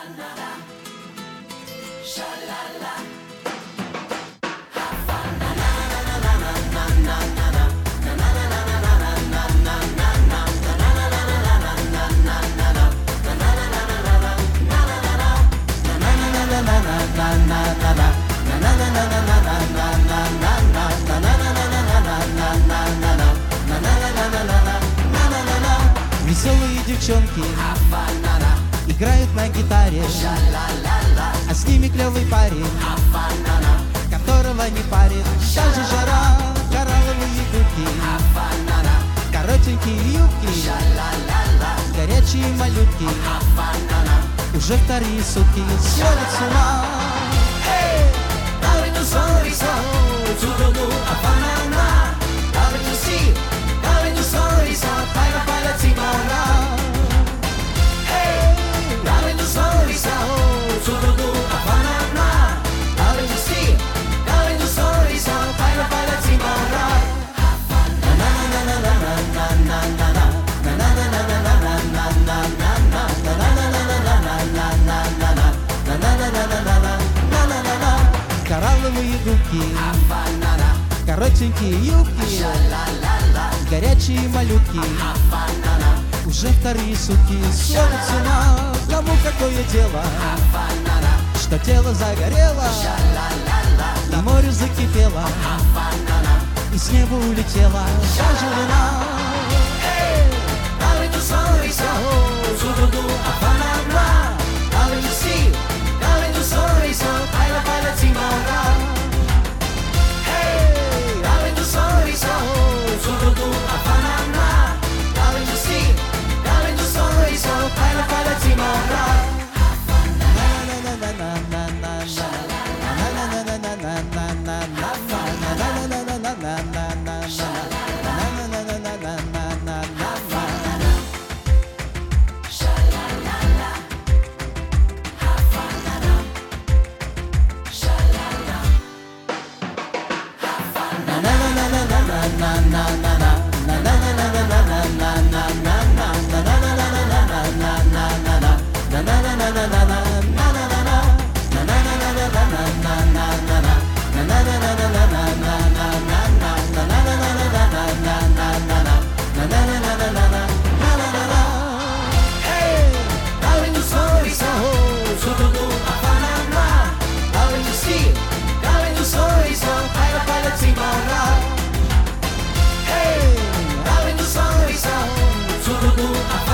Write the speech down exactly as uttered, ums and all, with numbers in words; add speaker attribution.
Speaker 1: Веселые девчонки играют на гитаре, а с ними клевый парень, которого не парит даже жара. Коралловые губки, коротенькие юбки, горячие малютки, уже вторые сутки сходят с ума. Коралловые губки, коротенькие юбки, горячие малютки, уже вторые сутки сходят с ума. Кому какое дело, что тело загорело, и море закипело, и с неба улетела даже луна.
Speaker 2: Tudo